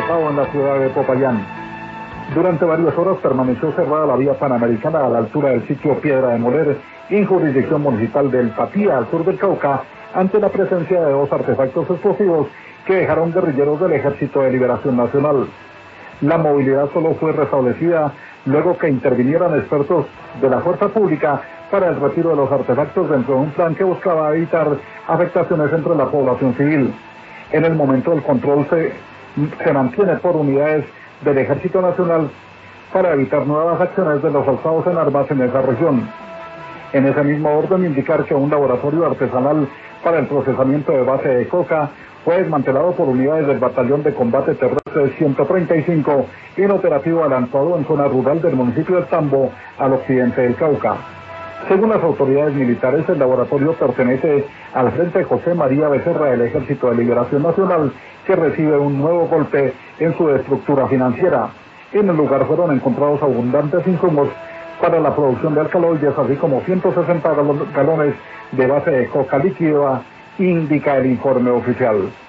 cacao en la ciudad de Popayán. Durante varias horas permaneció cerrada la vía panamericana a la altura del sitio Piedra de Moler, en jurisdicción municipal del Patía, al sur del Cauca, ante la presencia de 2 artefactos explosivos que dejaron guerrilleros del Ejército de Liberación Nacional. La movilidad solo fue restablecida luego que intervinieran expertos de la fuerza pública para el retiro de los artefactos dentro de un plan que buscaba evitar afectaciones entre la población civil. En el momento el control se mantiene por unidades del Ejército Nacional para evitar nuevas acciones de los alzados en armas en esa región. En ese mismo orden, indicar que un laboratorio artesanal para el procesamiento de base de coca fue desmantelado por unidades del Batallón de Combate Terrestre 135 en operativo adelantado en zona rural del municipio de Tambo, al occidente del Cauca. Según las autoridades militares, el laboratorio pertenece al Frente José María Becerra del Ejército de Liberación Nacional, que recibe un nuevo golpe en su estructura financiera. En el lugar fueron encontrados abundantes insumos para la producción de alcaloides, así como 160 galones de base de coca líquida, indica el informe oficial.